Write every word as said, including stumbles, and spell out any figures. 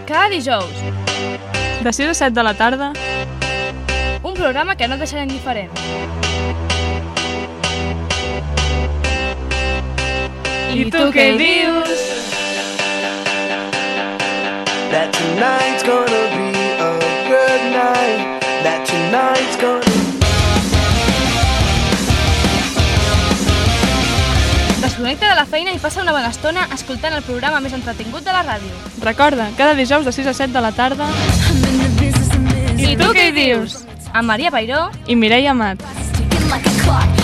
cada dijous. De sis a set de la tarda. Un programa que no et deixarà indiferent. I tu què dius? That tonight's gonna be a good night. That tonight's gonna Desconnecta de la feina i passa una bona estona escoltant el programa més entretingut de la ràdio. Recorda, cada dijous de sis a set de la tarda. I tu què hi dius? Amb Maria Peiró i Mireia Amat.